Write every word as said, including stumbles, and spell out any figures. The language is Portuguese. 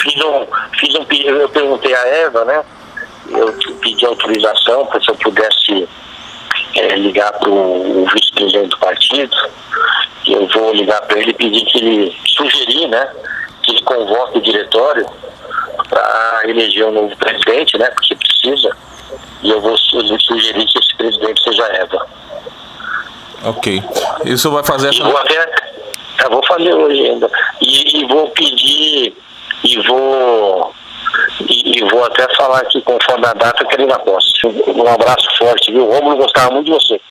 fiz um, fiz um pedido, eu perguntei à Eva, né? Eu pedi autorização para se eu pudesse é, ligar para o vice-presidente do partido. Eu vou ligar para ele e pedir que ele sugerir, né? Que ele convoque o diretório para eleger um novo presidente, né? Porque precisa. E eu vou sugerir que esse presidente seja a Eva. Ok. Isso vai fazer essa... E vou até, eu vou fazer hoje ainda. E, e vou pedir, e vou, e, e vou até falar aqui conforme a data que ele na posse. Um abraço forte, viu? O Rômulo gostava muito de você.